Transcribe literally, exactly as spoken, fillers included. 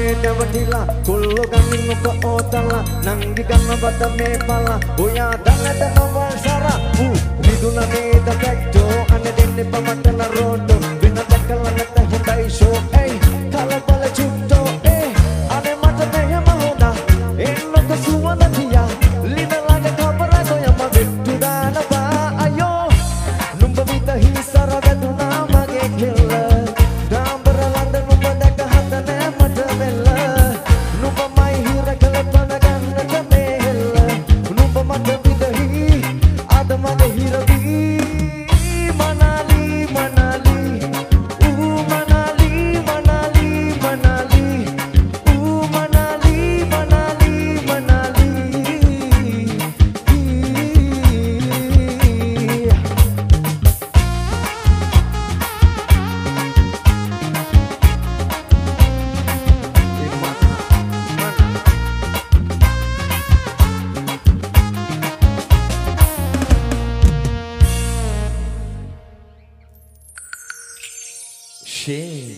නැවටිලා කොල්ලෝ ගමින් ඔබ ඕතලා නංගි ගන්න බත මේ පලා ඔයා දන්නද නවල් සරා ඌ විදුන නේද පැක්ටෝ අන්න දෙන්නේ පමටන රෝඩෝ වෙන දැකලා නැත හොඳයි ෂෝ ඒ කලබල චුට්ටෝ ඒ අනේ මට මෙහෙම හොඳා එන්නක සුවඳ තියා ලින ළඟ කබරක යම වෙට්ටු දානවා අයෝ නුඹ විතහි සර වැදුනා මගේ කෙල්ල ඩාම්බර ලඳ නුඹ දැක හත නෑ මට වෙල්ල නුඹ මයි හිර කළ පන ගන්නට මේ හෙල්ල නුඹ මට විතහි අද මගේ හිර වී මනාලි මනාලි ඌ මනාලි මනාලි මනාලි ඌ මනාලි මනාලි මනාලි Shame.